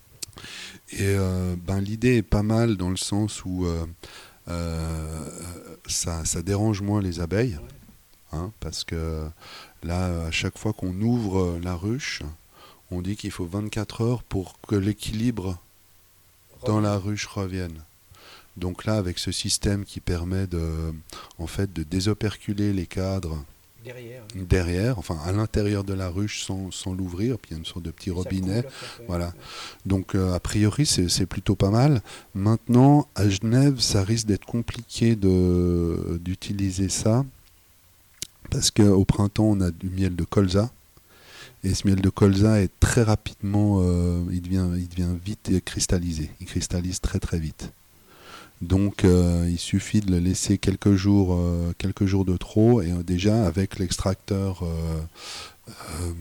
Et euh, ben, l'idée est pas mal dans le sens où euh, Euh, ça, ça dérange moins les abeilles, hein, parce que là, à chaque fois qu'on ouvre la ruche, on dit qu'il faut vingt-quatre heures pour que l'équilibre dans la ruche revienne. Donc là, avec ce système qui permet de, en fait, de désoperculer les cadres derrière, oui. derrière, enfin à l'intérieur de la ruche sans, sans l'ouvrir, puis il y a une sorte de petit robinet. Coule, voilà. Ouais. Donc euh, a priori c'est, c'est plutôt pas mal. Maintenant à Genève ça risque d'être compliqué de, d'utiliser ça parce qu'au printemps on a du miel de colza et ce miel de colza est très rapidement, euh, il devient, il devient vite cristallisé. Il cristallise très très vite. Donc euh, il suffit de le laisser quelques jours, euh, quelques jours de trop, et euh, déjà avec l'extracteur, euh, euh,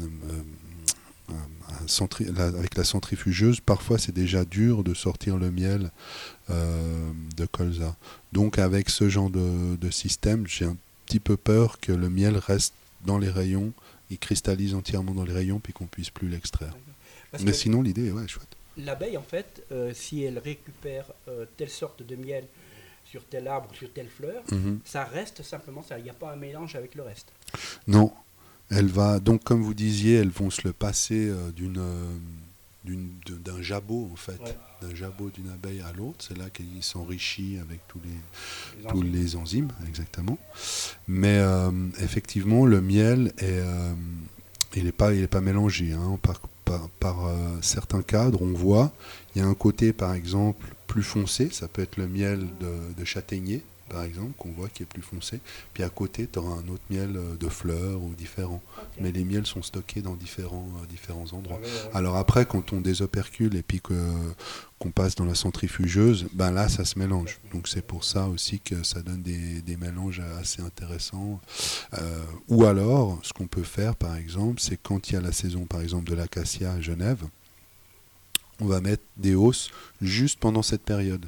euh, centri- la, avec la centrifugeuse, parfois c'est déjà dur de sortir le miel euh, de colza. Donc avec ce genre de, de système, j'ai un petit peu peur que le miel reste dans les rayons, il cristallise entièrement dans les rayons, puis qu'on puisse plus l'extraire. Parce Mais sinon l'idée est ouais, chouette. L'abeille, en fait, euh, si elle récupère euh, telle sorte de miel sur tel arbre, sur telle fleur, mm-hmm. ça reste simplement ça. Il n'y a pas un mélange avec le reste. Non. Elle va, donc, comme vous disiez, elles vont se le passer euh, d'une, euh, d'une, de, d'un jabot en fait, Ouais. d'un jabot d'une abeille à l'autre. C'est là qu'il s'enrichit avec tous les, Les tous enzymes. les enzymes, exactement. Mais euh, effectivement, le miel est, euh, il n'est pas, il est pas mélangé. Hein. Par, par, par euh, certains cadres, on voit, il y a un côté par exemple plus foncé. Ça peut être le miel de, de châtaignier, par exemple, qu'on voit qui est plus foncé. Puis à côté, tu auras un autre miel de fleurs ou différent. Okay. Mais les miels sont stockés dans différents, euh, différents endroits. Ah, ouais, ouais. Alors après, quand on désopercule et puis que, qu'on passe dans la centrifugeuse, ben là, ça se mélange. Donc c'est pour ça aussi que ça donne des, des mélanges assez intéressants. Euh, ou alors, ce qu'on peut faire, par exemple, c'est quand il y a la saison, par exemple, de l'acacia à Genève, on va mettre des hausses juste pendant cette période.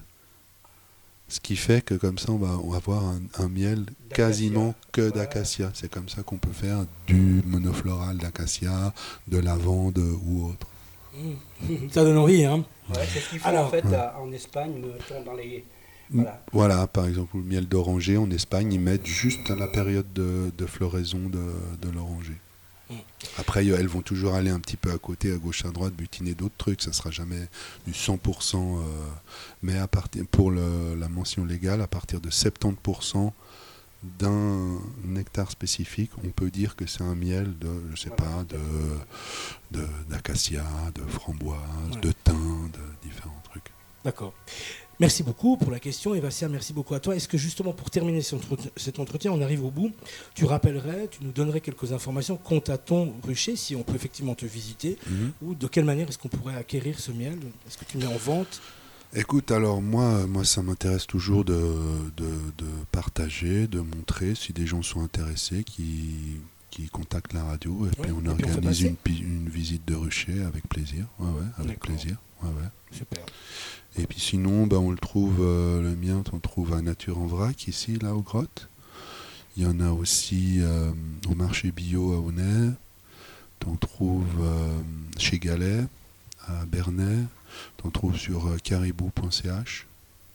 Ce qui fait que comme ça, on va, on va avoir un, un miel D'acacia. quasiment que Voilà. d'acacia. C'est comme ça qu'on peut faire du monofloral d'acacia, de lavande ou autre. Mmh. Ça donne envie, hein. Ouais, c'est ce qu'ils font Alors, en fait ouais. à- en Espagne, mettons, dans les. Voilà. Voilà, par exemple, le miel d'oranger en Espagne, ils mettent juste à la période de, de floraison de, de l'oranger. Mm. Après, elles vont toujours aller un petit peu à côté, à gauche, à droite, butiner d'autres trucs. Ça ne sera jamais du cent pour cent. Euh, mais à partir, pour le, la mention légale, à partir de soixante-dix pour cent d'un nectar spécifique, on peut dire que c'est un miel de, je sais pas, de, de, d'acacia, de framboise, Ouais. de thym, de différents trucs. D'accord. Merci beaucoup pour la question, Evassia, merci beaucoup à toi. Est-ce que justement pour terminer cet entretien, cet entretien, on arrive au bout, tu rappellerais, tu nous donnerais quelques informations quant à ton rucher, si on peut effectivement te visiter, Mm-hmm. ou de quelle manière est-ce qu'on pourrait acquérir ce miel? Est-ce que tu mets en vente? Écoute, alors moi, moi ça m'intéresse toujours de, de, de partager, de montrer si des gens sont intéressés, qui, qui contactent la radio, et Ouais, puis on et puis on fait organise passer. une, pi- une visite de rucher avec plaisir. Ouais, ouais, avec D'accord. plaisir. Ouais, ouais. Super. Et puis sinon, ben, on le trouve, euh, le mien, on le trouve à Nature en Vrac, ici, là, aux grottes. Il y en a aussi euh, au marché bio à Aunay. On trouve euh, chez Galet, à Bernay. On trouve sur euh, caribou point c h.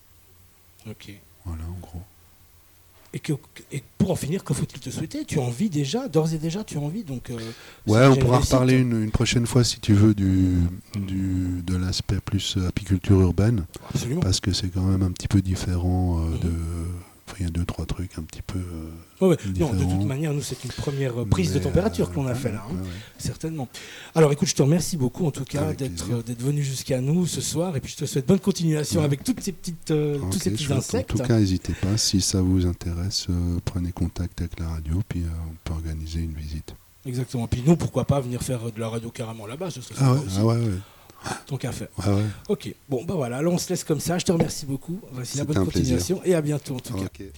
Ok. Voilà, en gros. Et, que, et pour en finir, que faut-il te souhaiter? Tu as envie déjà, d'ores et déjà, tu as envie, donc... euh, Ouais, si on j'ai pourra une réussite- reparler une, une prochaine fois, si tu veux, du, du, de l'aspect plus euh, apiculture urbaine, Absolument. parce que c'est quand même un petit peu différent euh, Mhm. de... Enfin, il y a deux, trois trucs un petit peu euh, Ouais, ouais. Non, différents. de toute manière, nous, c'est une première euh, prise de Mais, température euh, qu'on a fait ouais, là, hein, ouais, ouais. certainement. Alors écoute, je te remercie beaucoup en tout cas Avec d'être plaisir. d'être venu jusqu'à nous ce soir, et puis je te souhaite bonne continuation Ouais. avec toutes ces petites, euh, Ok, tous ces petits chouette. insectes. En tout cas, n'hésitez pas, si ça vous intéresse, euh, prenez contact avec la radio, puis euh, on peut organiser une visite. Exactement. Puis nous, pourquoi pas venir faire de la radio carrément là-bas, ce serait Ah sympa ouais, aussi. ah ouais, ouais. Tant qu'à faire. Ouais, ouais. Ok. Bon, bah voilà. Alors on se laisse comme ça. Je te remercie beaucoup. Voici la C'était bonne un plaisir. continuation et à bientôt en tout cas. Ok.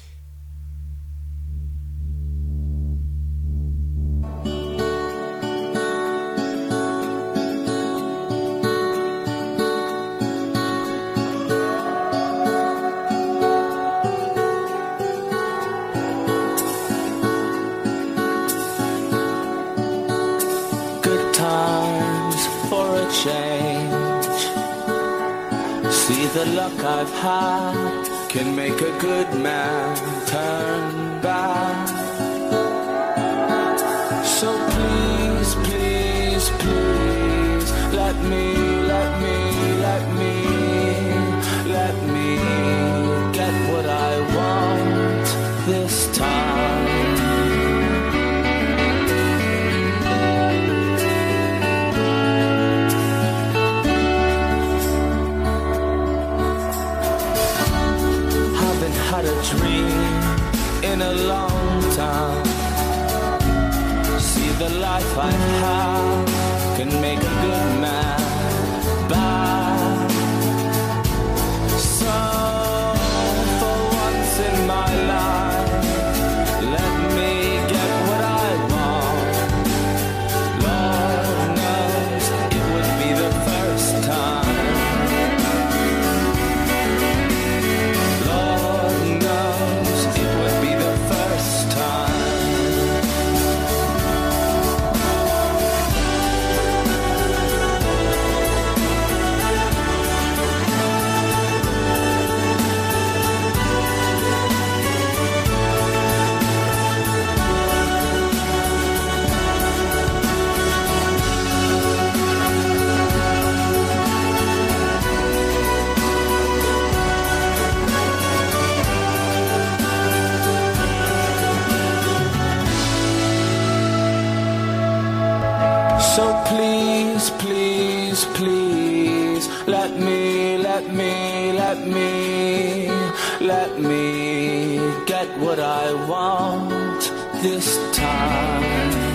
Good times for a change. See the luck I've had can make a good man turn bad. So please, please, please, let me, let me, let me, let me get what I want this time. Haven't had a dream in a long time. See the life I have can make a good man bad. So for once in my life, let me get what I want. Lord knows it would be the first time. Lord knows it would be the first time. Let me, let me, let me, let me get what I want this time.